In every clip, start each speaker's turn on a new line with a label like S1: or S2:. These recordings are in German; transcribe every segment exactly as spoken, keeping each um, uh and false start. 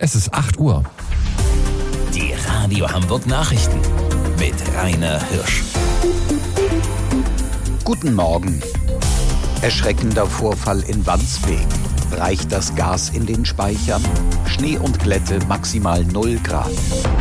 S1: Es ist acht Uhr.
S2: Die Radio Hamburg Nachrichten mit Rainer Hirsch.
S3: Guten Morgen. Erschreckender Vorfall in Wandsbek. Reicht das Gas in den Speichern? Schnee und Glätte maximal null Grad.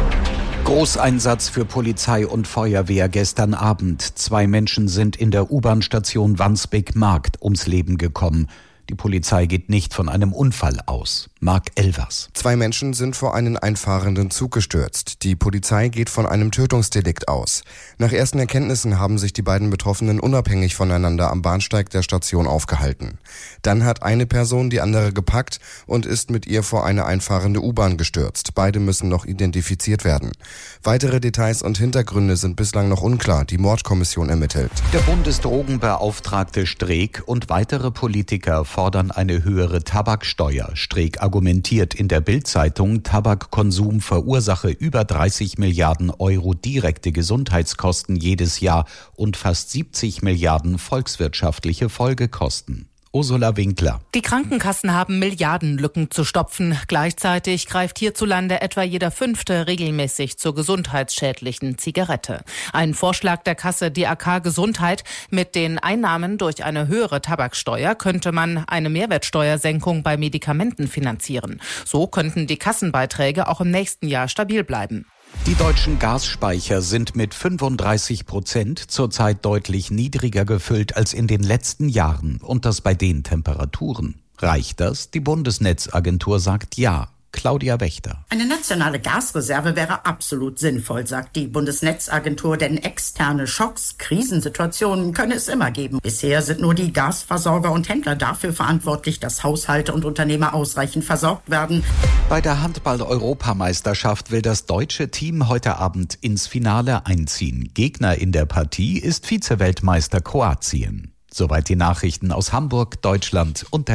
S3: Großeinsatz für Polizei und Feuerwehr gestern Abend. Zwei Menschen sind in der U-Bahn-Station Wandsbek-Markt ums Leben gekommen. Die Polizei geht nicht von einem Unfall aus. Marc Elvers.
S4: Zwei Menschen sind vor einen einfahrenden Zug gestürzt. Die Polizei geht von einem Tötungsdelikt aus. Nach ersten Erkenntnissen haben sich die beiden Betroffenen unabhängig voneinander am Bahnsteig der Station aufgehalten. Dann hat eine Person die andere gepackt und ist mit ihr vor eine einfahrende U-Bahn gestürzt. Beide müssen noch identifiziert werden. Weitere Details und Hintergründe sind bislang noch unklar. Die Mordkommission ermittelt.
S3: Der Bundesdrogenbeauftragte Streeck und weitere Politiker fordern eine höhere Tabaksteuer. Streeck argumentiert in der Bild-Zeitung, Tabakkonsum verursache über dreißig Milliarden Euro direkte Gesundheitskosten jedes Jahr und fast siebzig Milliarden volkswirtschaftliche Folgekosten. Ursula Winkler.
S5: Die Krankenkassen haben Milliardenlücken zu stopfen. Gleichzeitig greift hierzulande etwa jeder Fünfte regelmäßig zur gesundheitsschädlichen Zigarette. Ein Vorschlag der Kasse D A K Gesundheit: Mit den Einnahmen durch eine höhere Tabaksteuer könnte man eine Mehrwertsteuersenkung bei Medikamenten finanzieren. So könnten die Kassenbeiträge auch im nächsten Jahr stabil bleiben.
S3: Die deutschen Gasspeicher sind mit fünfunddreißig Prozent zurzeit deutlich niedriger gefüllt als in den letzten Jahren. Und das bei den Temperaturen. Reicht das? Die Bundesnetzagentur sagt ja. Claudia Wächter.
S6: Eine nationale Gasreserve wäre absolut sinnvoll, sagt die Bundesnetzagentur, denn externe Schocks, Krisensituationen könne es immer geben. Bisher sind nur die Gasversorger und Händler dafür verantwortlich, dass Haushalte und Unternehmer ausreichend versorgt werden.
S3: Bei der Handball-Europameisterschaft will das deutsche Team heute Abend ins Finale einziehen. Gegner in der Partie ist Vize-Weltmeister Kroatien. Soweit die Nachrichten aus Hamburg, Deutschland und der